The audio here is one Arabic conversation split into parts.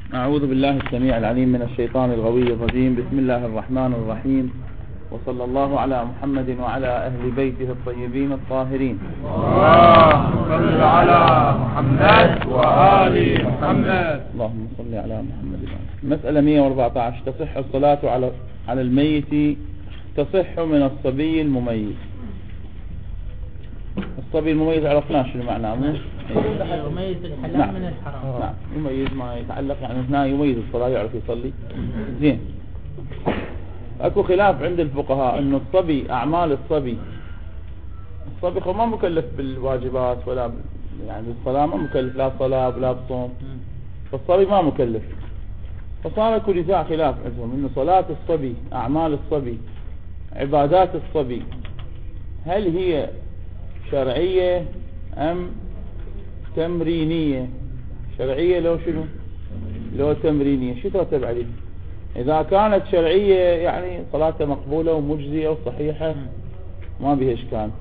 أعوذ بالله السميع العليم من الشيطان الغوي الرجيم. بسم الله الرحمن الرحيم، وصلى الله على محمد وعلى أهل بيته الطيبين الطاهرين. اللهم صل على محمد وآل محمد. اللهم صل على محمد. مسألة 114. تصح الصلاة على الميت، تصح من الصبي المميز. الصبي المميز عرفناه شنو معناه، مو يميز الحلال من الحرام. نعم، يميز ما يتعلق، يعني هنا يميز الصلاة، يعرف يصلي زين. اكو خلاف عند الفقهاء انه الصبي، اعمال الصبي ما مكلف بالواجبات ولا يعني الصلاة ما مكلف، لا صلاة ولا بصوم، فالصبي ما مكلف. فصار اكو نزاع خلاف عندهم انه صلاة الصبي، اعمال الصبي، عبادات الصبي، هل هي شرعية ام تمرينية؟ شرعية لو شنو؟ لو تمرينية، شو ترتب عليه؟ اذا كانت شرعية يعني صلاته مقبولة ومجزية وصحيحة ما بها اشكال.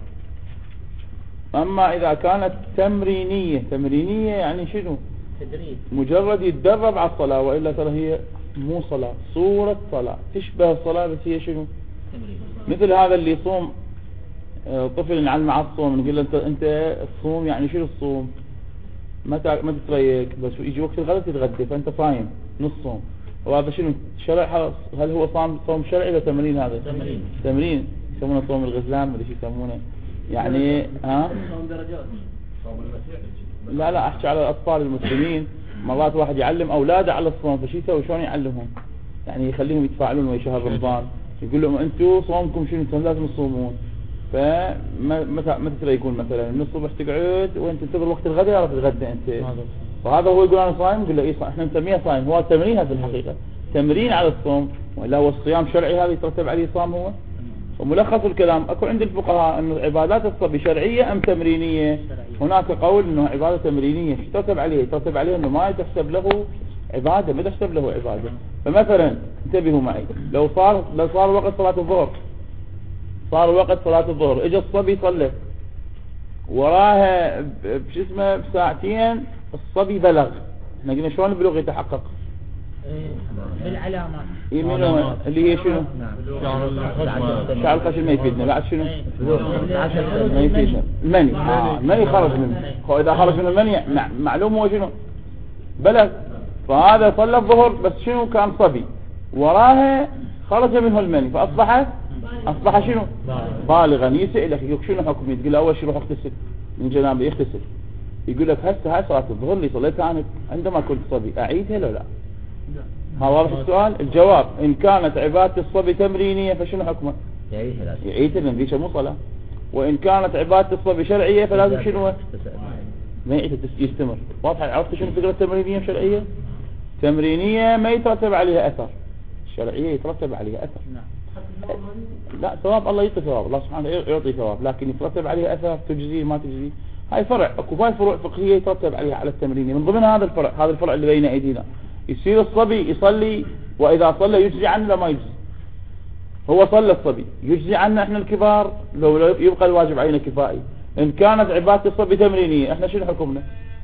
اما اذا كانت تمرينية يعني شنو؟ تدريب، مجرد يتدرب على الصلاة، وإلا ترى هي مو صلاة، صورة صلاة تشبه الصلاة بس هي شنو؟ مثل هذا اللي يصوم طفل نعلم على الصوم، نقول له انت الصوم يعني شنو الصوم؟ ما تتريك، بس يجي وقت الغداء تتغدى، فانت صايم نص صوم. وهذا شنو شرع؟ هل هو صوم شرعي ولا تمرين؟ هذا تمرين يسمونه صوم الغزلان، ولا شيء يسمونه يعني صوم درجات، صوم المسيح. لا احكي على الاطفال المسلمين. مرات واحد يعلم اولاده على الصوم، فشي يسوي؟ شلون يعلمهم؟ يعني يخليهم يتفاعلون ويا شهر رمضان، يقول لهم انتم صومكم شنو؟ انتم لازم تصومون. فما تتريكون مثلا من الصبح تقعد وانت تنتظر وقت الغداء يعرف تتغدى انت. فهذا هو يقول انا صايم، يقول له ايه احنا نسميه صايم. هو تمرين في الحقيقة، تمرين على الصوم، ولا هو الصيام شرعي هذا يترتب عليه صام هو. وملخص الكلام اكو عند الفقهاء انه عبادات الصبي شرعية ام تمرينية. هناك قول انه عبادة تمرينية. شو ترتب عليه؟ يترتب عليه انه ما تحسب له عبادة، ما تحسب له عبادة. فمثلا انتبهوا معي، لو صار وقت صلاة الظهر، صار وقت صلاة الظهر، اجى الصبي صلى وراها بش اسمه بساعتين، الصبي بلغ. احنا قلنا شلون البلوغ يتحقق؟ بالعلامات اللي هي شنو؟ شعر القشم ما يفيدنا. بعد شنو؟ ما يفيدنا المني. المني خرج منه. اذا خرج من المني معلوم هو شنو؟ بلغ. فهذا صلى الظهر بس شنو؟ كان صبي، وراها خرج منه المني، فأصبح شنو؟ بالغا. يسألك يقول شنو حكمي؟ تقول له اول شيء روح اغتسل من جنابه، يغتسل. يقول لك هسه هاي صلاة الظهر اللي صليتها انا عندما كنت صبي، اعيدها لو لا؟ ها واضح السؤال؟ الجواب ان كانت عبادة الصبي تمرينية فشنو حكمه؟ يعيدها لان ذيك مو صلاة. وان كانت عبادة الصبي شرعية فلازم شنو؟ ما يعيد، يستمر. واضح؟ عرفت شنو فكرة تمرينية وشرعية؟ تمرينية ما يترتب عليها اثر، شرعية يترتب عليها اثر. لا ثواب الله يعطي ثواب، الله سبحانه يعطي ثواب، لكن يترتب عليها اثر، تجزي ما تجزي. هاي فرع، اكو فروع فقهية يترتب عليها على التمرين. من ضمن هذا الفرع اللي بين ايدينا. يصير الصبي يصلي، واذا صلى يجزي عنه لا ما يجزي. هو صلى الصبي يجزي عنه احنا الكبار، لو يبقى الواجب علينا كفائي. ان كانت عبادة الصبي تمرينية احنا شنو حكمنا؟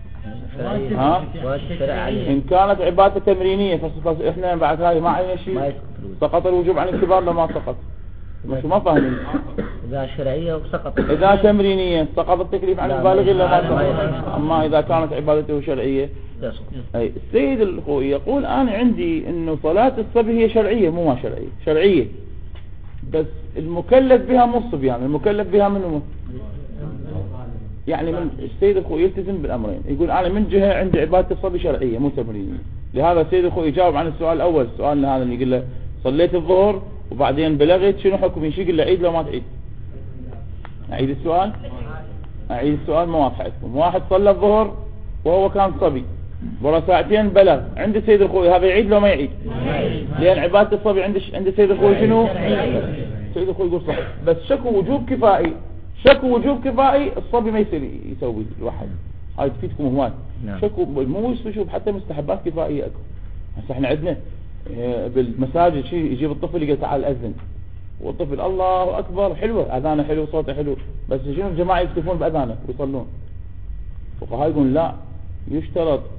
ان كانت عبادة تمرينية فاحنا بعد هاي ما علينا شيء، سقط الوجوب عن الكبار لما سقط. مش ما فاهمين؟ اذا شرعية وسقط، اذا تمرينية سقط التكليف عن البالغ الا ما سقط. اما اذا كانت عبادته شرعية. اي السيد الخوي يقول انا عندي انه صلاة الصبي هي شرعية، مو ما شرعية، بس المكلف بها مو الصبيان، المكلف بها منه. يعني من السيد الخوي يلتزم بالامرين، يقول انا من جهة عندي عبادة الصبي شرعية مو تمرينية. لهذا السيد الخوي يجاوب عن السؤال الاول، سؤالنا هذا اللي يقول له صليت الظهر وبعدين بلغت شنو حكم؟ يشي يقول له عيد لو ما تعيد؟ اعيد السؤال ما واضح عندكم. واحد صلى الظهر وهو كان صبي، ورا ساعتين بلغ، عند السيد الخوي هذا يعيد لو ما يعيد؟ لان عبادة الصبي عند السيد الخوي شنو؟ السيد الخوي يقول صح، بس شكو وجوب كفائي الصبي ما يصير يسوي الواحد. هاي تفيدكم هواي. شكو مو يشوف حتى مستحبات كفائية اكو. هسه احنا عندنا بالمساجد شيء يجيب الطفل يقول تعال اذن، والطفل الله اكبر حلوه، اذانه حلو، صوته حلو، بس شنو الجماعه يكتفون باذانه ويصلون. فقهاء يقول لا، يشترط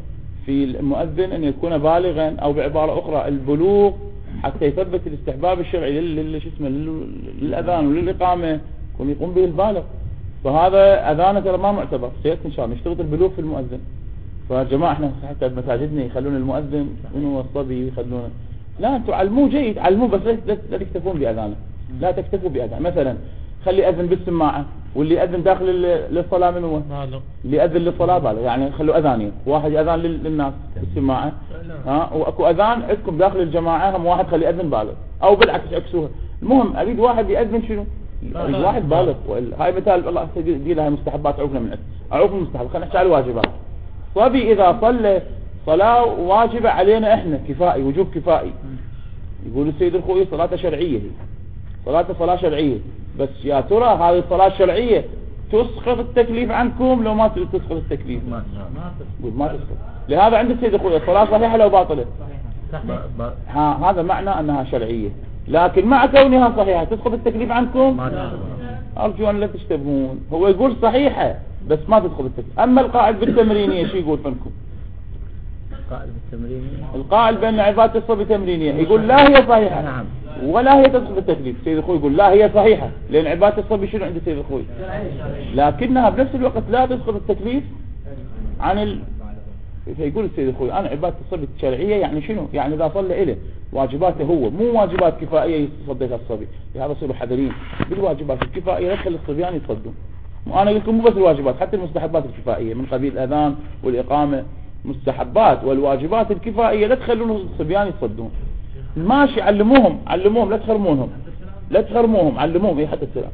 في المؤذن أن يكون بالغا، أو بعبارة أخرى البلوغ حتى يثبت الاستحباب الشرعي للأذان وللإقامة يقوم به البالغ. فهذا أذانه ترى ما معتبر، سيأتي إن شاء الله يشترط البلوغ في المؤذن. فجماعة احنا حتى بمساجدنا يخلون المؤذن منه الصبي يخلونه، لا انتوا علموه جيد، علموه بس لا تكتفون بأذانه، لا تكتفوا بأذان. مثلا خلي أذن بالسماعة، واللي أذن داخل للصلاة من هو اللي أذن للصلاة بالغ، يعني خلوا أذانين، واحد أذان للناس بالسماعة وأكو أذان عندكم داخل الجماعة هم واحد خلي أذن بالغ، أو بالعكس عكسوها. المهم أريد واحد يأذن شنو؟ أريد واحد بالغ. هاي مثال الله دي لها مستحبات عوفنا من أعوف المستحب. خلينا نحكي على الواجبات. صبي إذا صلى صلاة واجبة علينا إحنا كفائي، وجوب كفائي، يقول السيد الخوي صلاة شرعية، صلاة شرعية، بس يا ترى هذه الصلاة الشرعية تسقط التكليف عنكم لو ما تسقط التكليف؟ ما تسقط. لهذا عند السيد الخوي الصلاة صحيحة لو باطلة؟ هذا معنى أنها شرعية، لكن مع كونها صحيحة تسقط التكليف عنكم؟ أرجو أن لا تشتبهون. هو يقول صحيحة بس ما تدخل التكليف. أما القائل بالتمرينية شو يقول فنكم؟ القائل بأن عبادة الصبي تمرينية يقول لا هي صحيحة. نعم. ولا هي تدخل التكليف. سيد الخوي يقول لا هي صحيحة، لأن عبادة الصبي شنو عند سيد الخوي؟ لكنها بنفس الوقت لا تدخل التكليف عن فيقول السيد الخوي أنا عبادة الصبي الشرعية يعني شنو؟ يعني إذا صلى إله واجباته هو، مو واجبات كفائية يصدقها الصبي. لهذا صيروا حذرين بالواجبات الكفائية، لا تخلي الصبيان يصدقون. وأنا أقول لكم مو بس الواجبات، حتى المستحبات الكفائية من قبيل الأذان والإقامة مستحبات، والواجبات الكفائية لا تخلون الصبيان يصدقون. ماشي علموهم لا تخرموهم علموهم. إيه حتى السلام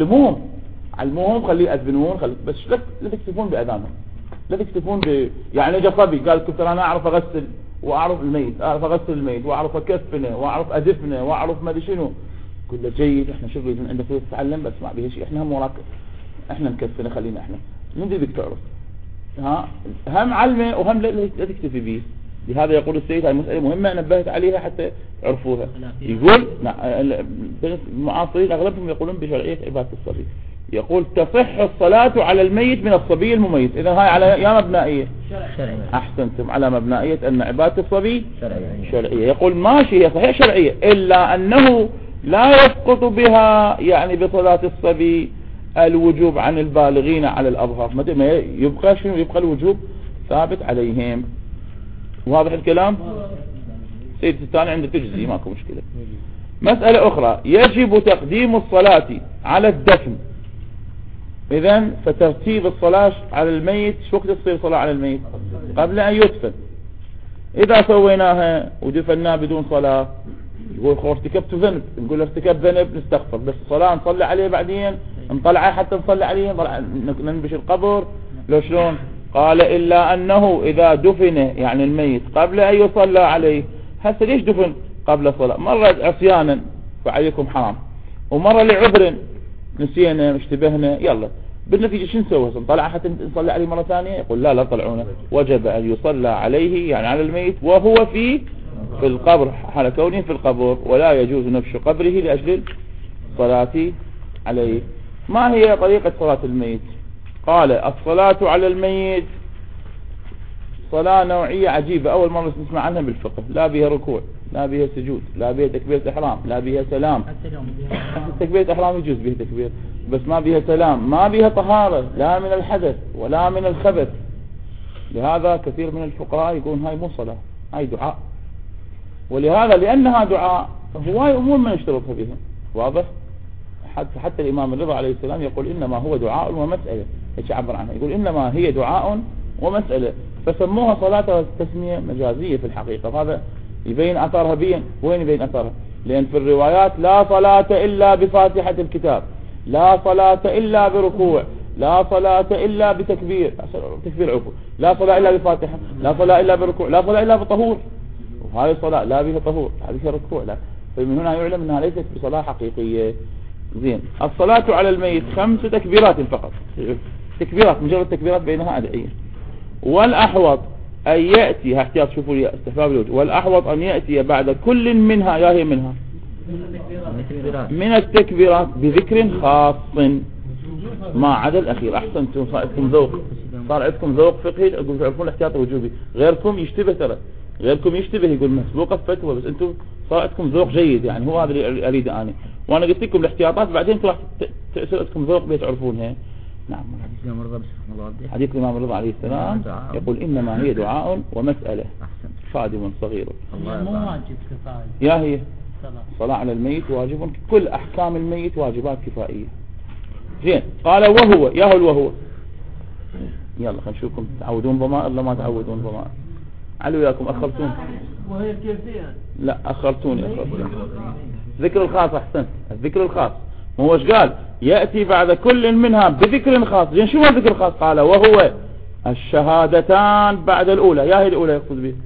علموهم خليه يأذنون بس لا تكتفون بأذانهم، لا تكتفون يعني اجى صبي قال كنت انا اعرف اغسل واعرف الميت واعرف اكفنه واعرف ادفنه واعرف ما ادري شنو. قل له جيد، احنا شغل عندك تتعلم بس ما بيه شيء، احنا هم وراك، احنا نكفنه خلينا احنا من بدك تعرف. هم علمه وهم لا تكتفي به. لهذا يقول السيد هاي مسألة مهمة نبهت عليها حتى يعرفوها. يقول المعاصرين اغلبهم يقولون بشرعية عبادة الصبي. يقول تصح الصلاة على الميت من الصبي المميت. إذا هاي على يا مبنائية أحسنتم، على مبنائية أن عبادة الصبي شرعية. يقول ماشي هي صحيح شرعية، إلا أنه لا يسقط بها يعني بصلاة الصبي الوجوب عن البالغين على الأظهر. ما يبقى شنو؟ يبقى الوجوب ثابت عليهم. واضح الكلام؟ سيد الثاني عنده تجزي ماكو مشكلة. مسألة أخرى، يجب تقديم الصلاة على الدفن. إذن فترتيب الصلاة على الميت شو وقت تصير صلاة على الميت؟ قبل أن يدفن. إذا سويناها ودفناه بدون صلاة يقول ارتكبت ذنب، نقول ارتكب ذنب نستغفر، بس الصلاة نصلي عليه بعدين نطلعه حتى نصلي عليه ننبش القبر لو شلون؟ قال إلا أنه إذا دفن يعني الميت قبل أن يصلى عليه. هسه ليش دفن قبل الصلاة؟ مرة عصيانا فعليكم حرام، ومرة لعذر نسينا اشتبهنا، يلا بالنتيجة شو نسوي؟ نطلع حتى نصلي عليه مرة ثانية؟ يقول لا طلعونه، وجب أن يصلى عليه يعني على الميت وهو في القبر، حال كونه في القبر، ولا يجوز نفش قبره لأجل الصلاة عليه. ما هي طريقة صلاة الميت؟ قال الصلاة على الميت صلاة نوعية عجيبة أول مرة نسمع عنها بالفقه، لا بها ركوع، لا بها سجود، لا بها تكبيرة إحرام، لا بها سلام. تكبيرة إحرام يجوز بها تكبير بس ما بها سلام، ما بها طهارة لا من الحدث ولا من الخبث. لهذا كثير من الفقهاء يقولون هاي مو صلاة، هاي دعاء. ولهذا لأنها دعاء هواي أمور ما نشترطها بها. واضح؟ حتى الإمام الرضا عليه السلام يقول إنما هو دعاء ومسألة، ايش عبر عنها؟ يقول إنما هي دعاء ومسألة، فسموها صلاة تسمية مجازية في الحقيقة. فهذا يبين أثرها بين. وين يبين أثرها؟ لأن في الروايات لا صلاة إلا بفاتحة الكتاب، لا صلاة إلا بركوع، لا صلاة إلا بتكبير عفو، لا صلاة إلا بفاتحة، لا صلاة إلا بركوع، لا صلاة إلا بطهور. وهذه الصلاة لا بها طهور، هذه ركوع لا. فمن هنا يعلم أنها ليست بصلاة حقيقية. زين، الصلاة على الميت 5 تكبيرات فقط، تكبيرات مجرد تكبيرات بينها أدعية. والأحوط أن يأتي احتياط، شوفوا لي استحباب الوجه، والأحوط أن يأتي بعد كل منها يا هي منها من التكبيرات بذكر خاص ما عدا الأخير. أحسنتم، صائبكم ذوق. صار عندكم ذوق فقهي تعرفون الاحتياط الوجوبي. غيركم يشتبه ترى، غيركم يشتبه يقول مسبوقة فتوى، بس انتم صار عندكم ذوق جيد. يعني هو هذا اللي اريده اني، وانا قلت لكم الاحتياطات بعدين انتم راح تصير عندكم ذوق بتعرفونها. نعم. حديث الإمام الرضا عليه السلام يقول إنما هي دعاء ومسألة خادم صغير. مو واجب كفاية. يا هي صلاة على الميت واجب، كل أحكام الميت واجبات كفائية. زين. قال وهو، يا هو وهو. يلا خلينا نشوفكم تعودون ضمائر ولا ما تعودون ضمائر. علوا ياكم أخرتون. وهي كيفية؟ لا أخرتوني. ذكر الخاص أحسن، الذكر الخاص. هو ايش قال؟ يأتي بعد كل منها بذكر خاص. زين شو الذكر الخاص؟ قال وهو الشهادتان بعد الأولى. يا هي الأولى يقصد به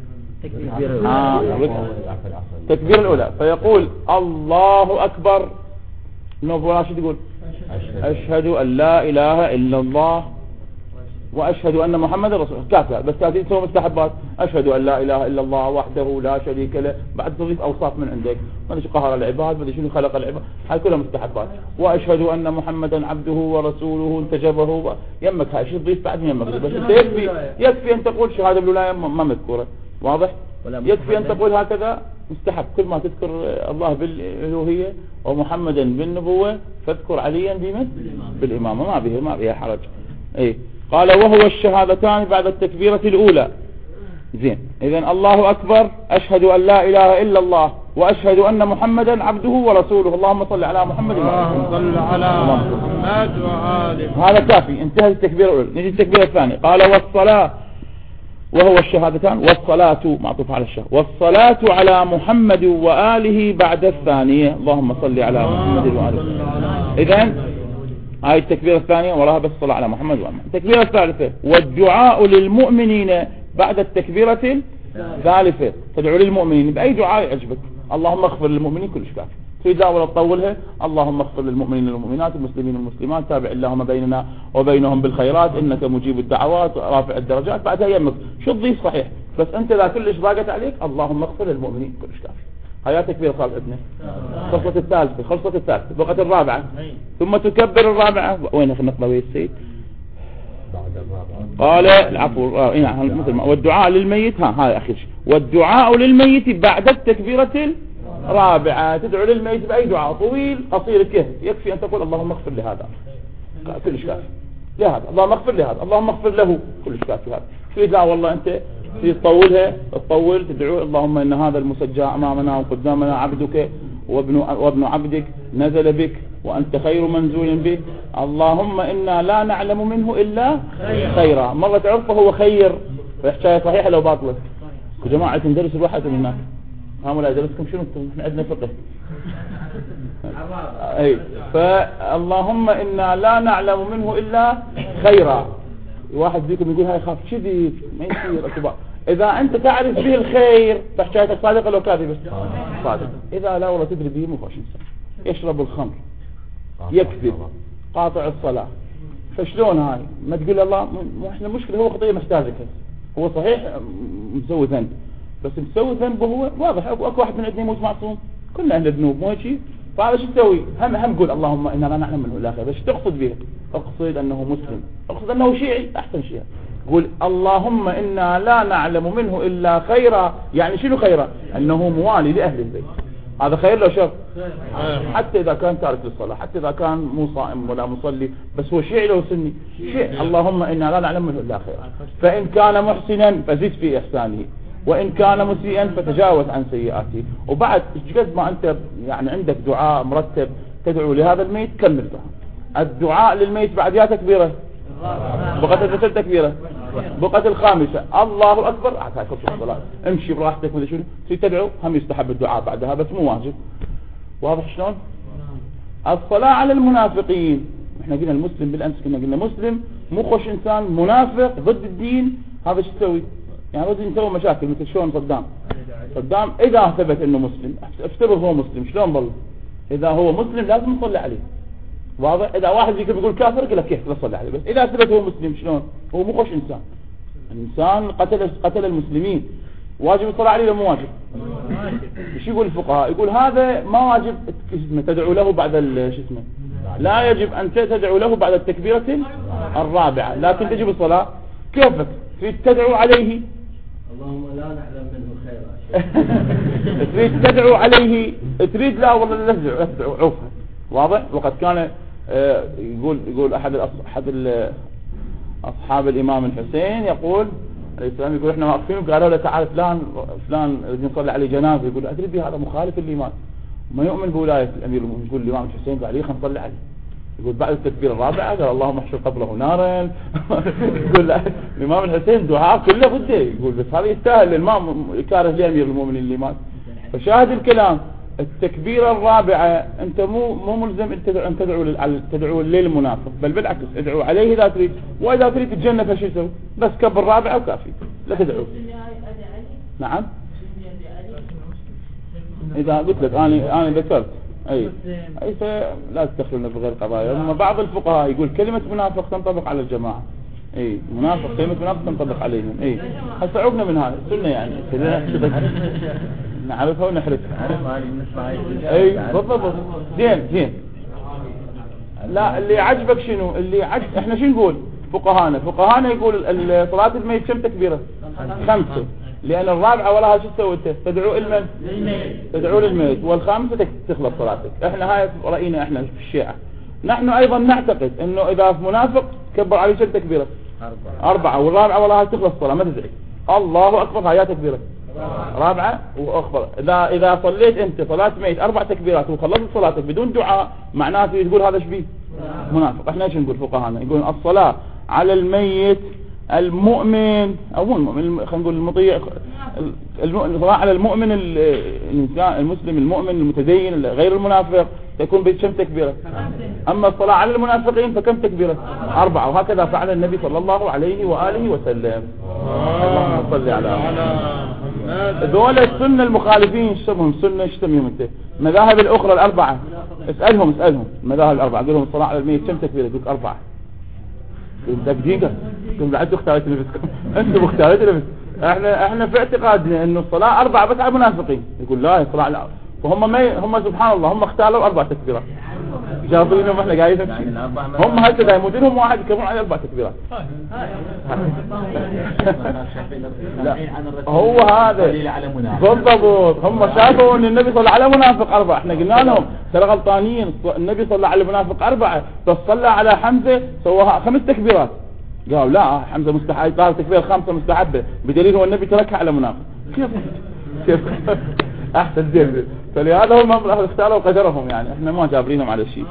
تكبير الأولى. فيقول الله أكبر، نوف راشد يقول أشهد أن لا إله إلا الله وأشهد أن محمد رسول الله. كافة، بس تأتي تسوي مستحبات. أشهد أن لا إله إلا الله وحده لا شريك له، بعد تضيف أوصاف من عندك، ما أدري شو قهر العباد، ما أدري شنو خلق العباد، هاي كلها مستحبات. وأشهد أن محمدا عبده ورسوله انتجبه، يمك هاي شو تضيف بعد يمك، بس أنت يكفي أن تقول شهادة بالولاية ما مذكورة، واضح؟ يكفي أن تقول هكذا مستحب. كل ما تذكر الله بالألوهية ومحمدا بالنبوة فاذكر عليا بمن؟ بالإمامة، ما بها حرج. إيه. قال وهو الشهادتان بعد التكبيرة الأولى. زين. إذن الله أكبر، أشهد أن لا إله إلا الله وأشهد أن محمدا عبده ورسوله. اللهم صل على محمد اللهم صل على محمد وآله. هذا كافي، انتهت التكبيرة الأولى. نجي التكبيرة الثانية. قال والصلاة، وهو الشهادتان، والصلاة معطوف على الشهر، والصلاة على محمد وآله بعد الثانية. اللهم صل على محمد وآله. إذن هاي التكبيرة الثانية وراها بس الصلاة على محمد وآله. التكبيرة الثالثة والدعاء للمؤمنين بعد التكبيرة الثالثة. تدعو للمؤمنين بأي دعاء يعجبك. اللهم اغفر للمؤمنين كلش كافي. تريد ولا تطولها؟ اللهم اغفر للمؤمنين والمؤمنات المسلمين والمسلمات، تابع اللهم بيننا وبينهم بالخيرات انك مجيب الدعوات رافع الدرجات. بعدها يمك شو تضيف صحيح، بس انت اذا كلش ضاقت عليك اللهم اغفر للمؤمنين كلش كافي. هيا تكبير صار ابنه. خلصت الثالثة، خلصت الثالثة، بقت الرابعة. ثم تكبر الرابعة. وين نقرأ ويا السيد؟ قال العفو مثل ما والدعاء للميت. هذا اخر شيء. والدعاء للميت بعد التكبيرة الرابعة. تدعو للميت بأي دعاء طويل قصير كيف، يكفي أن تقول اللهم اغفر لهذا كلش كافي، لهذا اللهم اغفر لهذا، اللهم اغفر له كلش كافي. هذا تريد لا والله أنت تطولها، تطول تدعو اللهم إن هذا المسجى أمامنا وقدامنا عبدك وابن عبدك نزل بك وأنت خير منزول به، اللهم إنا لا نعلم منه إلا خيرا. مرة تعرفه هو خير، فحكاية صحيحة لو باطلة. يا جماعة تندرس الواحد من هناك، لا يدرسكم شنو انتم، احنا عندنا فقه. اي فاللهم إنا لا نعلم منه إلا خيرا. واحد فيكم يقول هاي خاف كذي ما يصير اكبر. إذا أنت تعرف به الخير فحكايتك صادقة لو كاذبة صادق. إذا لا والله تدري به مو خوش إنسان. يشرب الخمر، يكذب، قاطع الصلاة، فشلون هاي؟ ما تقول الله احنا المشكلة هو خطية محتاجك. هو صحيح مسوي ذنب، بس مسوي ذنب وهو واضح. اكو واحد من عندنا يموت معصوم، كلنا عندنا ذنوب مو هيك. فهذا شو تسوي؟ هم قول اللهم إنا لا نعلم منه إلا خير. بس تقصد به؟ اقصد أنه مسلم، اقصد أنه شيعي، أحسن شيء. قول اللهم إنا لا نعلم منه إلا خيرا. يعني شنو خيرا؟ أنه موالي لأهل البيت. هذا خير لو شر؟ حتى إذا كان تارك للصلاة، حتى إذا كان مو صائم ولا مصلي، بس هو شيعي لو سني شيء. اللهم إنا لا نعلم منه إلا خيرا. فإن كان محسنا فزد في إحسانه، وإن كان مسيئا فتجاوز عن سيئاته. وبعد قد ما أنت يعني عندك دعاء مرتب تدعو لهذا الميت كمل دعاء. الدعاء للميت بعد يا تكبيره، بقت الثالثة تكبيره، بقت الخامسة الله أكبر. هاي كل الصلاة امشي براحتك وذا شنو تدعو. هم يستحب الدعاء بعدها بس مو واجب. واضح شلون؟ الصلاة على المنافقين. احنا قلنا المسلم بالأمس، قلنا مسلم مو خوش إنسان، منافق ضد الدين. هذا شو تسوي؟ يعني لازم نسوي مشاكل مثل شلون صدام إذا ثبت إنه مسلم افترض هو مسلم، شلون ظل؟ إذا هو مسلم لازم نصلي عليه. واضح؟ إذا واحد يجي بيقول كافر قل لك كيف تصلي عليه. بس إذا ثبت هو مسلم شلون؟ هو مو خوش إنسان، الإنسان قتل المسلمين، واجب الصلاة عليه ولا مو واجب؟ ايش يقول الفقهاء؟ يقول هذا ما واجب تدعو له بعد شو اسمه، لا يجب أن تدعو له بعد التكبيرة الرابعة، لكن تجب الصلاة كيفك تريد تدعو عليه اللهم لا نعلم منه خيرا تريد تدعو عليه تريد لا والله لا تدعو عوفه واضح. وقد كان يقول أحد أصحاب الإمام الحسين يقول عليه السلام يقول احنا واقفين وقالوا له تعال فلان نصلي عليه جنازه يقول أدري به هذا مخالف الإيمان ما يؤمن بولاية الأمير المؤمنين. يقول الإمام الحسين قال عليه خلينا نصلي عليه. يقول بعد التكبير الرابع قال اللهم احشر قبره نارا. يقول الإمام الحسين دعاء كله بده يقول بس هذا يستاهل الإمام يكاره لأمير المؤمنين الإيمان. فشاهد الكلام التكبيرة الرابعة أنت مو ملزم أن تدعو للمنافق بل بالعكس ادعو عليه إذا تريد وإذا تريد تتجنب فشي يسوي بس كبر رابعة وكافي لا تدعو. نعم إذا قلت لك أنا ذكرت أي لا تدخلنا بغير قضايا. أما بعض الفقهاء يقول كلمة منافق تنطبق على الجماعة. اي منافق كلمة منافق تنطبق عليهم. اي هسه عقنا من هذا السنة يعني نعرفها ونحرسها. اي بالضبط زين. لا اللي عجبك شنو اللي احنا شو نقول فقهانا يقول صلاة الميت كم تكبيرة 5 لأن الرابعة وراها شو تسوي تدعو المن تدعو للميت والخامسة تخلص صلاتك. احنا هاي رأينا احنا في الشيعة. نحن ايضا نعتقد انه اذا منافق كبر عليه كم تكبيرة 4 والرابعة وراها تخلص الصلاة ما تدعي الله اكبر هاي تكبيرة رابعة واخبر. اذا صليت انت صلاة ميت 4 تكبيرات وخلصت صلاتك بدون دعاء معناته تقول هذا شبيه منافق. احنا ايش نقول فقهانا يقول الصلاة على الميت المؤمن او مو المؤمن خلينا نقول المطيع الصلاة على المؤمن الانسان المسلم المؤمن المتدين غير المنافق تكون بكم تكبيرة. اما الصلاة على المنافقين فكم تكبيرة 4 وهكذا فعل النبي صلى الله عليه وآله وسلم. اللهم صل على ذول السنة المخالفين شبهم سنة اشتمهم انت مذاهب الاخرى الاربعة اسألهم المذاهب الاربعة قل لهم الصلاة على الميت كم تكبيرة يقولك 4 دقيقة كم بعد اختارت نفسكم انتم اختارت نفسكم. احنا في اعتقادنا انه الصلاة 4 بس على المنافقين يقول لا الصلاة على هم سبحان الله هم اختاروا 4 تكبيرات جابرينهم احنا قاعدين هم هكذا يمدينهم واحد يكبرون على 4 تكبيرات. لا هو هذا بالضبط هم شافوا ان النبي صلى على منافق 4 احنا قلنا لهم ترى غلطانين النبي صلى على منافق 4 بس صلى على حمزة سواها 5 تكبيرات قالوا لا حمزة مستحب قال تكبير 5 مستحبة بدليل هو النبي تركها على منافق كيف احسن زين. فلهذا هم اختاروا قدرهم يعني احنا ما جابرينهم على الشيء.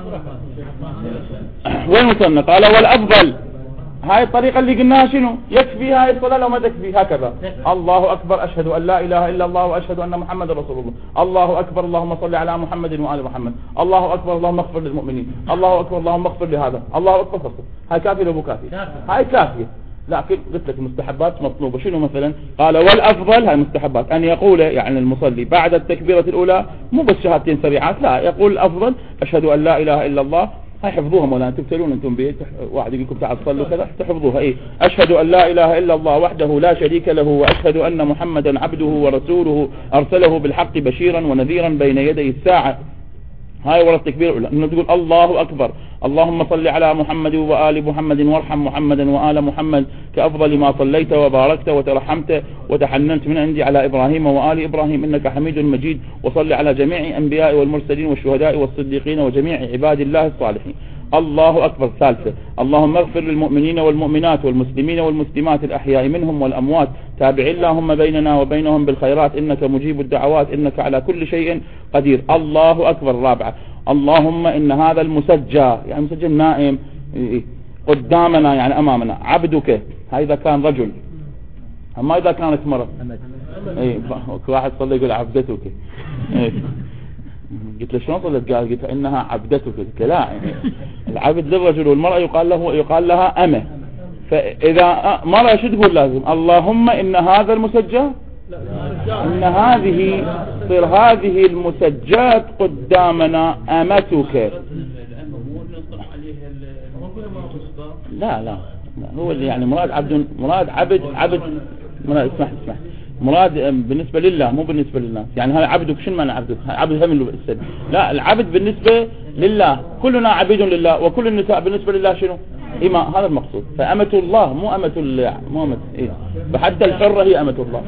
وين وصلنا قال والافضل هاي الطريقة اللي قلناها شنو يكفي هاي الصلاة لو ما تكفي هكذا الله اكبر اشهد ان لا اله الا الله واشهد ان محمد رسول الله الله اكبر اللهم صل على محمد وآل محمد الله اكبر اللهم اغفر للمؤمنين الله اكبر اللهم اغفر لهذا الله اكبر فصل. هاي كافية لو مو كافية هاي كافية. لكن قلت لك المستحبات مطلوبة شنو مثلا قال والأفضل هاي مستحبات أن يقول يعني المصلي بعد التكبيرة الأولى مو بس شهادتين سريعات لا يقول الأفضل أشهد أن لا إله إلا الله. هاي حفظوها مولانا تبتلون أنتم بيه واحد يقول لكم تعال صلوا كذا تحفظوها إيه أشهد أن لا إله إلا الله وحده لا شريك له وأشهد أن محمدا عبده ورسوله أرسله بالحق بشيرا ونذيرا بين يدي الساعة. هاي ورا التكبير الأولى إنه تقول الله أكبر اللهم صل على محمد وآل محمد وارحم محمدا وآل محمد كأفضل ما صليت وباركت وترحمت وتحننت من عندي على إبراهيم وآل إبراهيم إنك حميد مجيد وصل على جميع الأنبياء والمرسلين والشهداء والصديقين وجميع عباد الله الصالحين. الله أكبر. ثالثة اللهم اغفر للمؤمنين والمؤمنات والمسلمين والمسلمات الأحياء منهم والأموات تابع اللهم بيننا وبينهم بالخيرات إنك مجيب الدعوات إنك على كل شيء قدير. الله أكبر. رابعة اللهم إن هذا المسجى يعني مسجى نائم قدامنا يعني أمامنا عبدك هذا كان رجل أما إذا كانت مرة واحد صلى يقول عبدتك قلت له شلون صلت قال قلت إنها عبدتك لا يعني العبد للرجل والمرأة يقال لها أمه. فإذا مرأة شو تقول لازم اللهم إن هذا المسجى إن هذه المسجات قدامنا أمتك. لا هو اللي يعني مراد عبد اسمح مراد بالنسبة لله مو بالنسبة للناس يعني هذا عبدك شنو معنى عبدك عبد هم لا العبد بالنسبة لله كلنا عبيد لله وكل النساء بالنسبة لله شنو إماء، هذا المقصود. فأمة الله مو أمة مو أمة إيه، فحتى الحرة هي أمة الله.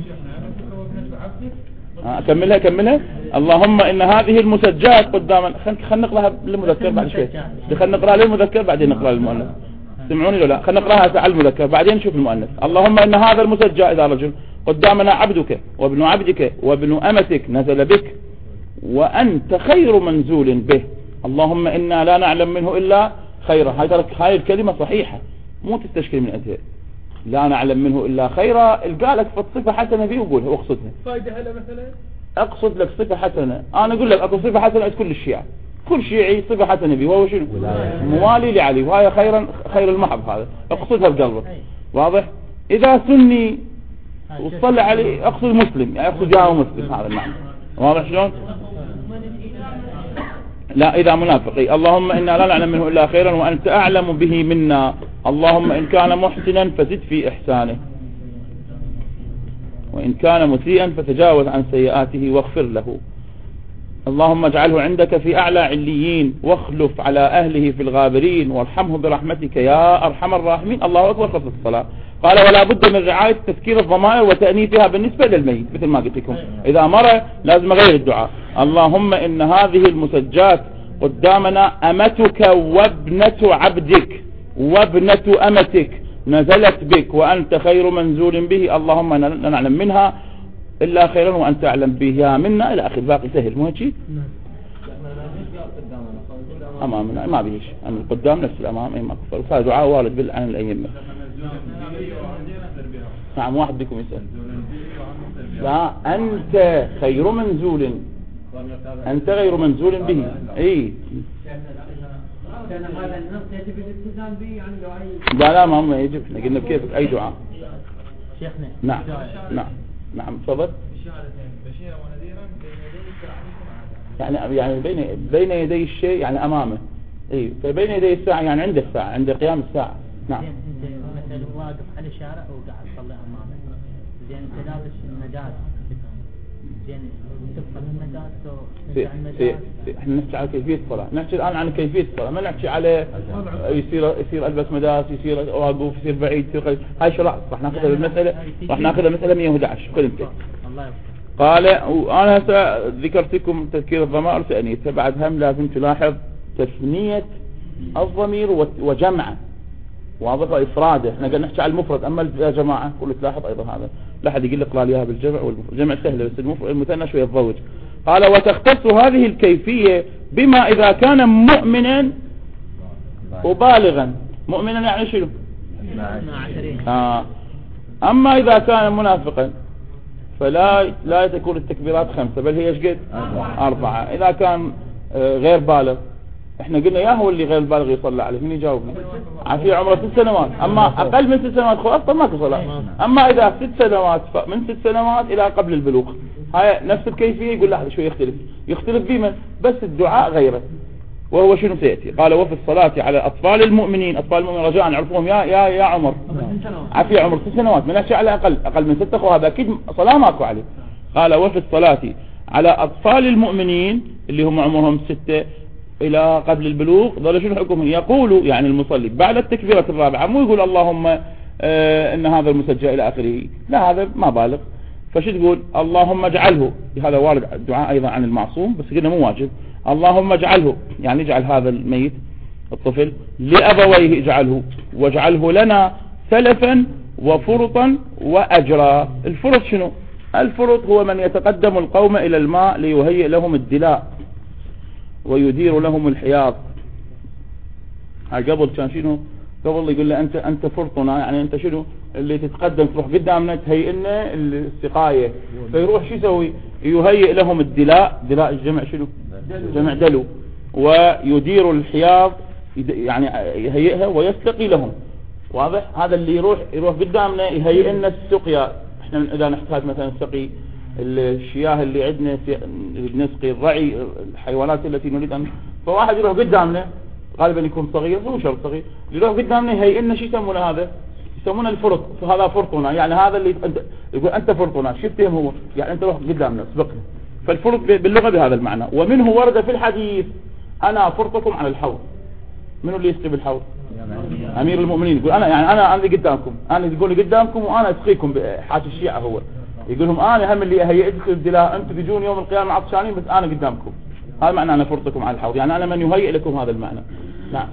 كملها. اللهم إن هذه المسجات قداما، خلينا نقراها للمذكر بعد شوي، خلينا نقراها للمذكر بعدين نقراها للمؤنث. سمعوني لو لا؟ خلينا نقراها على المذكر بعدين نشوف المؤنث. اللهم إن هذا المسجى إذا رجل قدامنا عبدك وابن عبدك وابن أمتك نزل بك وأنت خير منزول به، اللهم إنا لا نعلم منه إلا خيرا. هاي الكلمة صحيحة مو تستشكل من أدهر، لا نعلم منه إلا خيرا. قالك فالصفة حسنة فيه وقولها واقصدها. فايدة هلا مثلا اقصد لك صفة حسنة. انا اقول لك اكو صفة حسنة عند كل الشيعة، كل شيعي صفة حسنة فيه وهو شنو؟ موالي لعلي، وهي خير المحب. هذا اقصدها بقلبك، واضح؟ اذا سني وصلى عليه اقصد مسلم، يعني اقصد جاء مسلم، هذا المعنى واضح شلون؟ لا اذا منافقي. اللهم انا لا نعلم منه الا خيرا وانت اعلم به منا، اللهم ان كان محسنا فزد في احسانه وإن كان مسيئا فتجاوز عن سيئاته واغفر له. اللهم اجعله عندك في أعلى عليين واخلف على أهله في الغابرين وارحمه برحمتك يا أرحم الراحمين. الله أكبر. خلص الصلاة. قال ولا بد من رعاية تذكير الضمائر وتأنيثها بالنسبة للميت، مثل ما قلت لكم إذا مر لازم أغير الدعاء. اللهم إن هذه المسجات قدامنا أمتك وابنة عبدك وابنة أمتك نزلت بك وأنت خير منزول به، اللهم لا نعلم منها إلا خيرا وأنت أعلم بها منا إلى آخر. باقي سهل مو هيك؟ أمامنا ما بيش، أن القدام نفس الأمام أي ما كفر. فهذا دعاء وارد عن الأئمة. نعم واحد بكم يسأل. لا أنت خير منزول، أنت غير منزول به. أي كان هذا النص يجب الالتزام به يعني لو لا ما يجب، قلنا بكيفك أي دعاء. شيخنا نعم تفضل. يعني بين يدي الشيء يعني أمامه. اي فبين يدي الساعة يعني عند الساعة، عند قيام الساعة. نعم. انت مثلا واقف على الشارع وقاعد تصلي امامه، زين انت لابس النجاة، زين تفصل النجاة احنا نحكي على كيفية الصلاة، نحكي الآن عن كيفية الصلاة، ما نحكي على يصير ألبس مداس، يصير واقف، يصير بعيد، يصير قريب. هاي شرع راح ناخذها بالمسألة، راح ناخذها مسألة 111 كلمتين. قال وأنا هسه ذكرت لكم تذكير الضمائر تأنيث، بعد هم لازم تلاحظ تثنية الضمير وجمعه، واضح وإفراده. احنا قلنا نحكي على المفرد، أما الجماعة كله تلاحظ أيضا هذا لا حد يقول لك قال لي بالجمع والمفرد، الجمع سهل بس المثنى شوية تضوج. قال وتختص هذه الكيفية بما إذا كان مؤمنا وبالغا. مؤمنا يعني شنو؟ أما إذا كان منافقا فلا تكون التكبيرات 5 بل هي ايش قد 4. إذا كان غير بالغ، احنا قلنا يا هو اللي غير بالغ يصلى عليه، مين يجاوبنا؟ عفي عمره 6 سنوات، اما اقل من 6 سنوات خلاص ماكو صلاة. اما اذا 6 سنوات من 6 سنوات الى قبل البلوغ، هاي نفس الكيفية. يقول لا شوي يختلف بمن؟ بس الدعاء غيره، وهو شنو سيأتي. قال وفي الصلاة على أطفال المؤمنين، أطفال المؤمنين رجاء نعرفهم يا عمر، عفي عمر 6 سنوات، من أشياء على أقل من 6 هذا أكيد صلاة ماكو عليه. قال وفي الصلاة على أطفال المؤمنين اللي هم عمرهم 6 إلى قبل البلوغ، ظل شنو حكمهم؟ يقول يعني المصلي بعد التكبيرة الرابعة مو يقول اللهم إن هذا المسجى إلى آخره، لا هذا ما بالغ. فشو تقول؟ اللهم اجعله، هذا وارد الدعاء أيضا عن المعصوم بس قلنا مو واجب. اللهم اجعله يعني اجعل هذا الميت الطفل لأبويه اجعله واجعله لنا سلفا وفرطا وأجرا. الفرط شنو؟ الفرط هو من يتقدم القوم إلى الماء ليهيئ لهم الدلاء ويدير لهم الحياض. قبل كان شنو؟ قبل يقول له أنت فرطنا، يعني أنت شنو اللي تتقدم تروح قدامنا تهيئ لنا السقاية. فيروح شو يسوي؟ يهيئ لهم الدلاء. دلاء الجمع شنو؟ جمع دلو. ويدير الحياض يعني يهيئها ويستقي لهم، واضح؟ هذا اللي يروح قدامنا يهيئ لنا السقيا. احنا اذا نحتاج مثلا نسقي الشياه اللي عندنا، نسقي الرعي، الحيوانات التي نريد ان، فواحد يروح قدامنا غالبا يكون صغير، مو شرط صغير، يروح قدامنا يهيئ لنا شو يسمونه هذا؟ يسمونه الفرط. فهذا فرطنا، يعني هذا اللي يقول انت فرطنا، شو يفتهم هو؟ يعني انت روح قدامنا سبقنا. فالفرط باللغة بهذا المعنى. ومنه ورد في الحديث أنا فرطكم على الحوض. منو اللي يسقي بالحوض؟ امير المؤمنين يقول انا اللي قدامكم، انا يقول لي قدامكم وانا اسقيكم حاج الشيعة هو يقول لهم انا هم اللي هيئتكم الدلاء، انتم تجون يوم القيامة عطشانين بس انا قدامكم. هذا معنى انا فرطكم على الحوض، يعني انا من يهيئ لكم هذا المعنى. نعم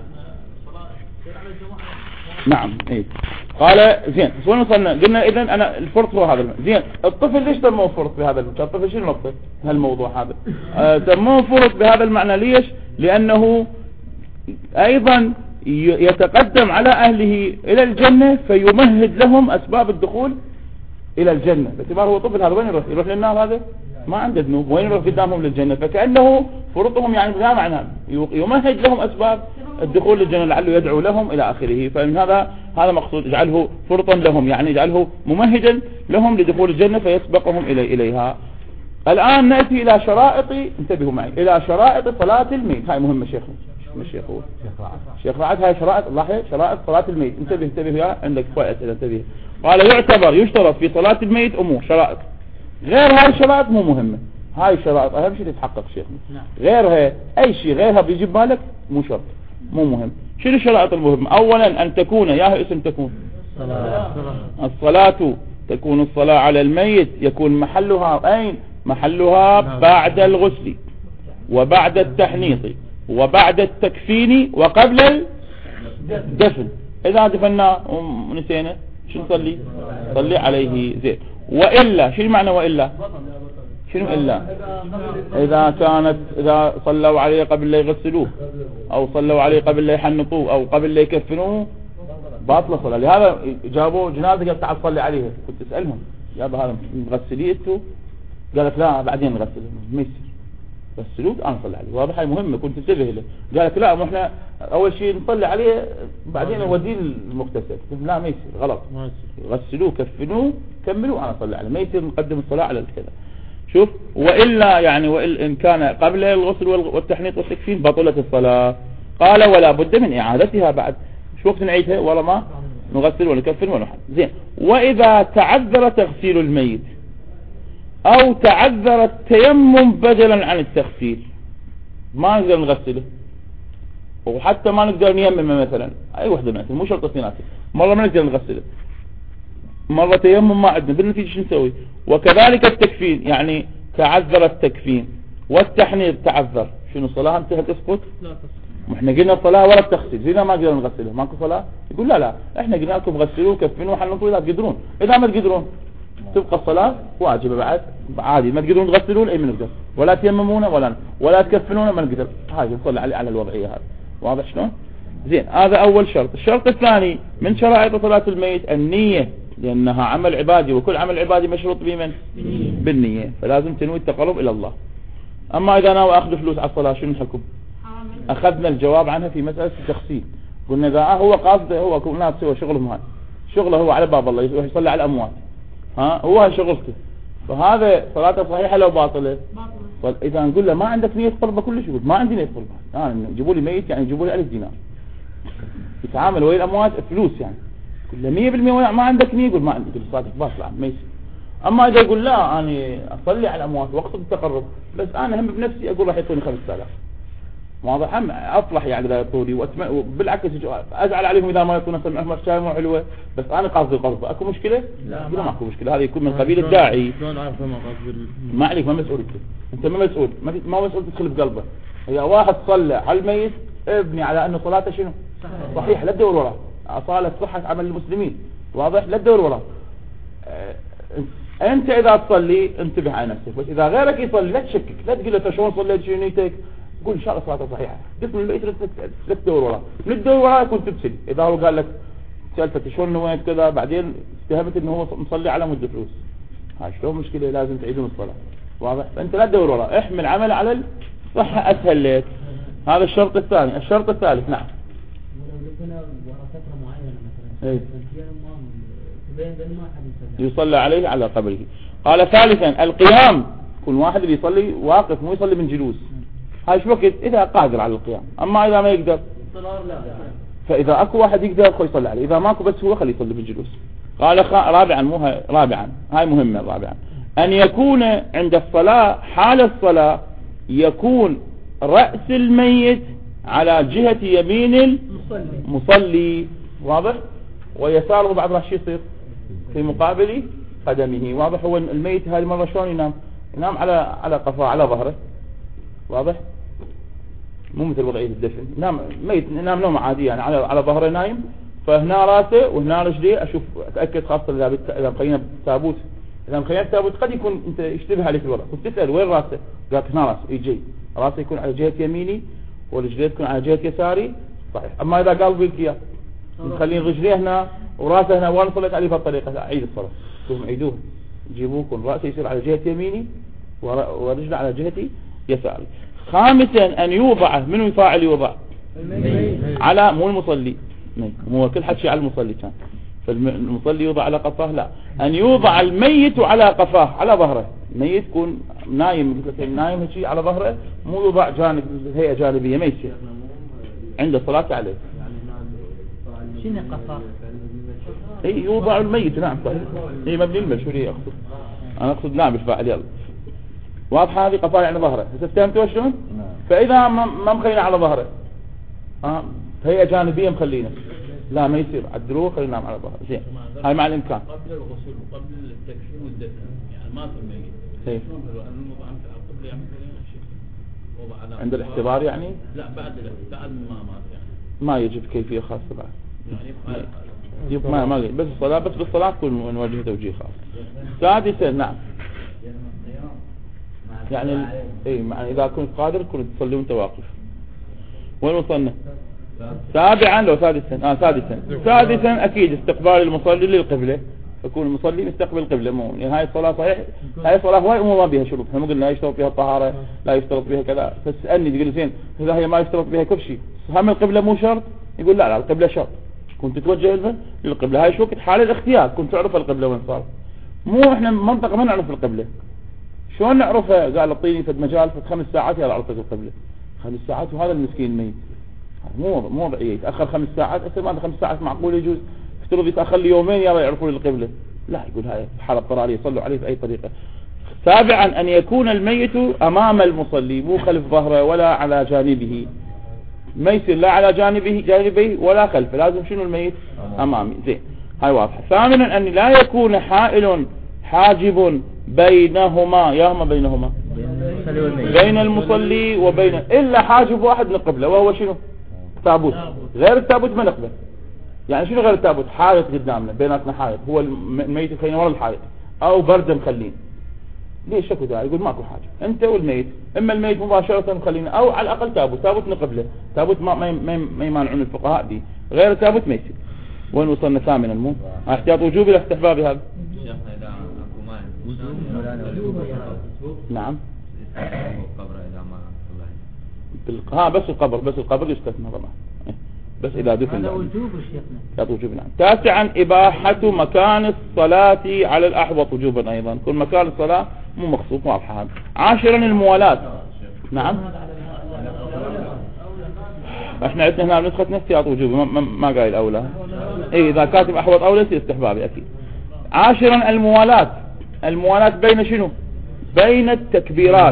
نعم ايه. قال زين وين وصلنا؟ قلنا اذا انا الفرط هو هذا زين. الطفل ليش سموه فرط بهذا المعنى؟ الطفل شنو نقطه هالموضوع هذا؟ سموه فرط بهذا المعنى ليش؟ لانه ايضا يتقدم على اهله الى الجنة فيمهد لهم اسباب الدخول الى الجنة، باعتبار هو طفل. هذا وين يروح للنار؟ هذا ما عنده ذنوب، وين يروح قدامهم للجنة؟ فكأنه فرطهم يعني بلا معنى يمهد لهم اسباب الدخول للجنة، لعله يدعو لهم الى اخره. فإن هذا مقصود، اجعله فرطا لهم، يعني اجعله ممهدا لهم لدخول الجنة فيسبقهم اليها. الان نأتي الى شرائط، انتبهوا معي، الى شرائط صلاة الميت. هاي مهمة شيخنا، الشيخ هو شيخ رعد. هاي شرائط الله، شرائط صلاة الميت. انتبه يا عندك فائدة إذا انتبه. قال يشترط في صلاة الميت امور شرائط، غير هاي الشرائط مو مهمة. هاي الشرائط اهم شيء تتحقق شيخنا، غيرها اي شيء غيرها بيجي بالك مو شرط، مو مهم. شنو الشرائط المهمة؟ اولا ان تكون، ياها اسم تكون الصلاة، تكون الصلاة على الميت يكون محلها اين؟ محلها بعد الغسل وبعد التحنيط وبعد التكفين وقبل الدفن. اذا دفنا ونسينا شو نصلي؟ صلي عليه زين. وإلا شنو معنى وإلا؟ شنو إلا؟ إذا صلوا عليه قبل لا يغسلوه أو صلوا عليه قبل لا يحنطوه أو قبل لا يكفنوه باطلة صلاة. لهذا جابوا جنازة قال تعال صلي عليها. كنت أسألهم يا أبا هذا مغسليه انتوا؟ قالت لا بعدين نغسله، ما يصير غسلوه انا صلي عليه. واضح؟ هاي مهمة كنت انتبه له. قالت لا مو احنا اول شيء نصلي عليه بعدين نوديه المغتسل. لا ما يصير، غلط. غسلوه كفنوه كملوا انا صلي عليه، ما يصير نقدم الصلاة على الكذا. شوف وإلا يعني وإن إن كان قبل الغسل والتحنيط والتكفين بطلت الصلاة. قال ولا بد من إعادتها بعد. شو وقت نعيدها؟ ولا ما نغسل ونكفن ونحن زين. وإذا تعذر تغسيل الميت أو تعذر التيمم بدلا عن التغسيل ما نقدر نغسله، وحتى ما نقدر نيمم مثلا أي وحدة مثلا، مو شرط اثنيناتي. مرة ما نقدر نغسله، مرة تيمم ما عندنا، بالنتيجة شو نسوي؟ وكذلك التكفين، يعني تعذر التكفين والتحنيط تعذر، شنو الصلاة انتهت تسقط؟ لا تسقط. احنا قلنا الصلاة ولا التغسيل، زينا ما قدرنا نغسله، ماكو صلاة؟ يقول لا احنا قلنا لكم غسلوه كفنوه حنطوه اذا تقدرون، اذا ما تقدرون تبقى الصلاة واجبة بعد عادي، ما تقدرون تغسلون اي من نقدر، ولا تيممون ولا تكفنون ما نقدر، هاي نصلي على الوضعية هذه. واضح شلون؟ زين. هذا اول شرط. الشرط الثاني من شرائط صلاة الميت النية، لأنها عمل عبادي وكل عمل عبادي مشروط بمن؟ بالنية، فلازم تنوي التقرب إلى الله. أما إذا ناوي أخذ فلوس على الصلاة شنو الحكم؟ أخذنا الجواب عنها في مسألة التخصيص. قلنا إذا هو قاصده، هو كل ناس سوى شغلهم هاي، شغله هو على باب الله يروح يصلي على الأموات، هو هاي شغلته، فهذا صلاته صحيحة لو باطلة؟ إذا نقول له ما عندك نية قربة كل شيء، ما عندي نية قربة، جيبوا لي ميت يعني جيبوا لي 1000 دينار يتعامل ويا الأموات فلوس يعني، كل 100% ما عندك نية، يقول ما عندك صلاتك باطلة ما يصير. أما إذا يقول لا أنا أصلي على الأموات وقت التقرب، بس أنا هم بنفسي أقول راح يعطوني 5000، واضح؟ هم أفرح يعني إذا يعطوني، وبالعكس أزعل عليهم إذا ما يعطونا سمعهم شاي مو حلوة، بس أنا قاصد القرب. أكو مشكلة؟ لا ما أكو مشكلة. هذا يكون من قبيل الداعي. ما عليك، ما مسؤول أنت ما مسؤول، ما مسؤول تدخل بقلبه. إذا واحد صلى على الميت ابني على أنه صلاته شنو؟ صحيح، لا تدور وراه، أصالة صحة عمل المسلمين. واضح؟ لا تدور وراه. أنت إذا تصلي انتبه على نفسك، بس إذا غيرك يصلي لا تشكك، لا تقول له شلون صليت شنو نيتك، قول إن شاء الله صلاته صحيحة، قسم البيت لا تدور وراه، لا تدور وراه كنت تبسل. إذا هو قال لك سألتك شلون نويت كذا بعدين اتهمت إنه هو مصلي على مدة فلوس، هاي شلون مشكلة؟ لازم تعيدون الصلاة. واضح؟ فأنت لا تدور وراه، احمل عمل على الصحة أسهل لك. هذا الشرط الثاني. الشرط الثالث نعم. ايه يصلى عليه على قبره. قال ثالثا القيام، كل واحد اللي يصلي واقف مو يصلي من جلوس، هاي شو وقت إذا قادر على القيام. أما إذا ما يقدر فإذا أكو واحد يقدر خو يصلي عليه، إذا ماكو بس هو خليه يصلي بالجلوس. قال رابعا هاي مهمة. رابعا أن يكون عند الصلاة حال الصلاة يكون رأس الميت على جهة يمين المصلي، واضح؟ ويساره بعد راح شو يصير في مقابل قدمه. واضح؟ هو الميت هذه مرة شلون ينام على قفاه على ظهره. واضح؟ مو مثل وضعية الدفن. نام ميت ينام نوم عادي يعني على ظهره نايم، فهنا راسه وهنا رجليه. اشوف اتاكد خاصة اذا مخينا بتابوت، اذا مخينا بتابوت قد يكون انت يشتبه عليك الوضع، كنت تسال وين راسه؟ قالت هنا راسه يجي راسه يكون على جهة يميني ورجليه تكون على جهة يساري. صحيح. اما اذا قال بيك اياه مخلين رجليه هنا وراسه هنا، وانا صليت عليه بهالطريقه، اعيد الصلاه. تقوم عيدوه، جيبوه يكون راسه يصير على جهة يميني ورجله على جهة يساري. خامسا ان يوضع، من يفاعل يوضع على مو المصلي، مو كل حد شيء على المصلي كان، فالمصلي يوضع على قفاه، لا، ان يوضع الميت على قفاه على ظهره. الميت يكون نايم مثل نايم شيء على ظهره، مو يوضع جانب هيئة جانبية، ما يصير عند الصلاة عليه. شنو قفاه؟ اي يوضع الميت. نعم صحيح. اي مبني المشهورية اقصد، انا اقصد نعم بالفاعل. يلا واضحة هذه قفاه يعني ظهره. هسه فهمتوا شلون؟ فاذا ما مخلينا على ظهره هيئة جانبية مخلينا، لا ما يصير، عدلوه خلينا ننام على ظهره. زين، هاي مع الامكان قبل الغسل وقبل التكفين والدفن، يعني ما في الميت. اي وضع عند الاحتضار يعني؟ لا بعد ما مات يعني ما يجب كيفية خاصة بعد يعني ما بس الصلاة، بس بالصلاة تكون نوجه توجيه خاص. سادسا نعم يعني يعني اذا كنت قادر كنت تصلي وانت واقف. وين وصلنا؟ سابعا لو سادسا سادسا اكيد استقبال المصلي للقبلة، يكون المصلي مستقبل القبلة. مو يعني هاي الصلاة صحيح، هاي الصلاة هواي امور ما بها شروط، احنا مو قلنا يشترط بها الطهارة، لا يشترط بها كذا. فاسألني تقول زين اذا هي ما يشترط بها كل شيء، هم القبلة مو شرط؟ يقول لا القبلة شرط، كنت تتوجه للقبلة. هاي شو وقت حال الاختيار، كنت تعرف القبلة وين صار. مو احنا منطقة ما نعرف القبلة، شلون نعرفها؟ قال اعطيني فد مجال فد 5 ساعات يلا عرفت القبلة. 5 ساعات وهذا المسكين ميت، مو وضعيه يتاخر 5 ساعات. اصلا ما 5 ساعات معقول يجوز؟ افترض يتاخر لي يومين يلا يعرفوا القبلة، لا، يقول هاي حالة اضطرارية يصلوا عليه باي طريقة. سابعا ان يكون الميت امام المصلي، مو خلف ظهره ولا على جانبه، ما يصير لا على جانبه ولا خلفه، لازم شنو الميت امامي. زين هاي واضحة. ثامنا ان لا يكون حائل حاجب بينهما، ياهما بينهما بين المصلي وبين، الا حاجب واحد من القبلة وهو شنو؟ تابوت. غير التابوت ما نقبل. يعني شنو غير التابوت؟ حائط قدامنا بيناتنا حائط، هو الميت يخلينا ورا الحائط، او برد مخلين. ليش شكو داعي؟ يقول ماكو حاجة، انت والميت، اما الميت مباشرة مخلينا او على الاقل تابوت من قبله. تابوت ما يمانعون الفقهاء به، غير التابوت ما يصير. وين وصلنا؟ ثامنا مو احتياط وجوبي لاستحباب هذا. نعم بس القبر يستثنى طبعا، بس اذا دفن. هذا وجوب شيخنا. وجوب. نعم. تاسعا اباحة مكان الصلاة على الاحوط وجوبا ايضا، كل مكان الصلاة مو مخصوص واضحة. عاشرا الموالاة. نعم احنا عندنا هنا نسختنا احتياط وجوبي، ما قايل اولى. اي اذا كاتب احوط اولى يصير استحبابي اكيد. عاشرا الموالاة بين شنو؟ بين التكبيرات.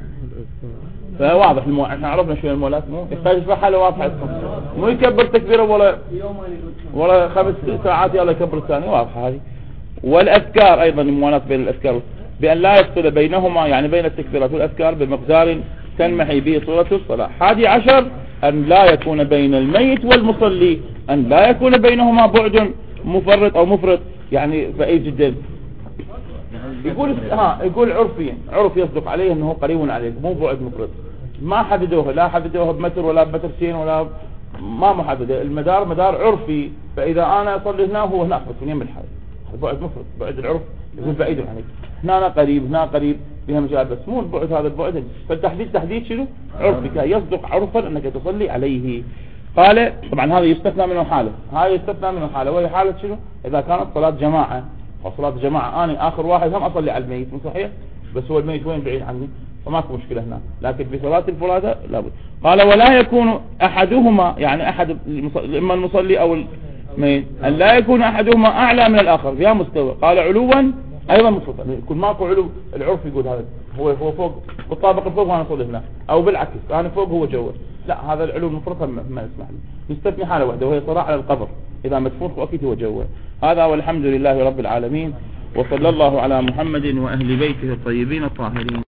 فواضح احنا عرفنا شو الموالاة، مو يحتاج في حاله واضحة، مو يكبر تكبيره ولا 5 ساعات يلا يكبر الثاني، واضحة هذه. والاذكار ايضا الموالاة بين الاذكار، بان لا يفصل بينهما، يعني بين التكبيرات والاذكار بمقدار تنمحي به صورة الصلاة. 11 ان لا يكون بين الميت والمصلي، ان لا يكون بينهما بعد مفرط او مفرط، يعني بعيد جدا. يقول عرف يصدق عليه انه قريب عليك، مو بعد مفرط. ما حددوه، لا حددوه بمتر ولا بمترتين ولا ما محدده، المدار مدار عرفي. فاذا انا اصلي هنا وهو هناك بس من يم الحال، بعد مفرط، بعد العرف يقول بعيد عليك. هنا قريب هنا قريب فيها مجال، بس مو البعد هذا البعد. فالتحديد تحديد شنو؟ عرفك يصدق عرفا انك تصلي عليه. قال طبعا هذا يستثنى منه حاله، وهي حالة شنو؟ اذا كانت صلاة جماعة او صلاة جماعة، انا اخر واحد هم اصلي على الميت، مو صحيح؟ بس هو الميت وين بعيد عني، فماكو مشكلة هنا. لكن في صلاة الفرادة لابد. قال ولا يكون احدهما، يعني احد اما المصلي او الميت، ان لا يكون احدهما اعلى من الاخر فيها مستوى. قال علوا ايضا مفرطا، يكون ماكو علو. العرف يقول هذا هو فوق بالطابق الفوق وانا اصلي هنا، او بالعكس انا فوق هو جوا، لا، هذا العلو مفرطا ما يسمح له. يستثني حالة واحدة وهي صلاة على القبر، إذا مدفون أكيد هو جوا. هذا والحمد لله رب العالمين، وصلى الله على محمد وأهل بيته الطيبين الطاهرين.